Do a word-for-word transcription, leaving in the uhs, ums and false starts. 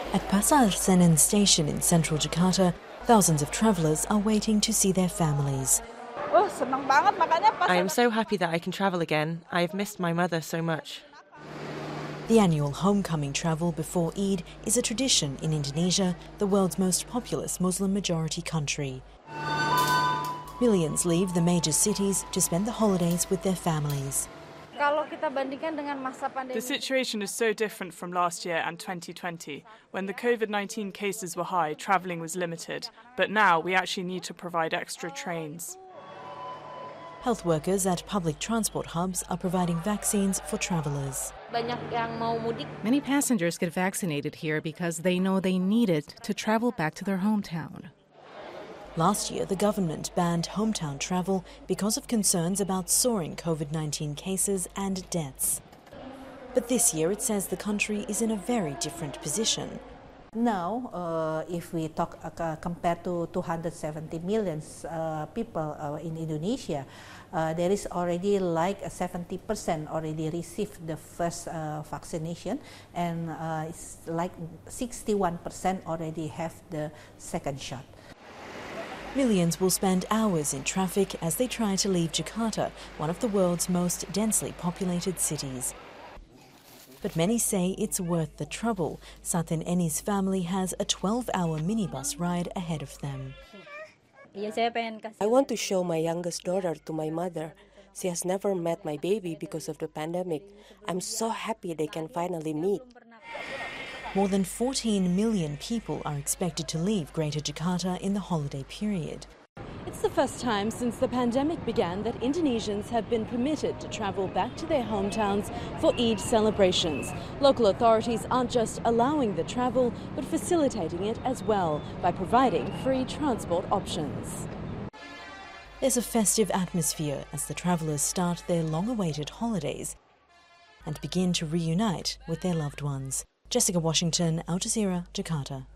At Pasar Senen station in central Jakarta, thousands of travellers are waiting to see their families. I am so happy that I can travel again. I have missed my mother so much. The annual homecoming travel before Eid is a tradition in Indonesia, the world's most populous Muslim-majority country. Millions leave the major cities to spend the holidays with their families. The situation is so different from last year and twenty twenty. When the COVID nineteen cases were high, travelling was limited. But now we actually need to provide extra trains. Health workers at public transport hubs are providing vaccines for travellers. Many passengers get vaccinated here because they know they need it to travel back to their hometown. Last year, the government banned hometown travel because of concerns about soaring COVID nineteen cases and deaths. But this year, it says the country is in a very different position. Now, uh, if we talk uh, compared to two hundred seventy million uh, people uh, in Indonesia, uh, there is already like seventy percent already received the first uh, vaccination, and uh, it's like sixty-one percent already have the second shot. Millions will spend hours in traffic as they try to leave Jakarta, one of the world's most densely populated cities. But many say it's worth the trouble. Satin Eni's family has a twelve-hour minibus ride ahead of them. I want to show my youngest daughter to my mother. She has never met my baby because of the pandemic. I'm so happy they can finally meet. More than fourteen million people are expected to leave Greater Jakarta in the holiday period. It's the first time since the pandemic began that Indonesians have been permitted to travel back to their hometowns for Eid celebrations. Local authorities aren't just allowing the travel, but facilitating it as well by providing free transport options. There's a festive atmosphere as the travellers start their long-awaited holidays and begin to reunite with their loved ones. Jessica Washington, Al Jazeera, Jakarta.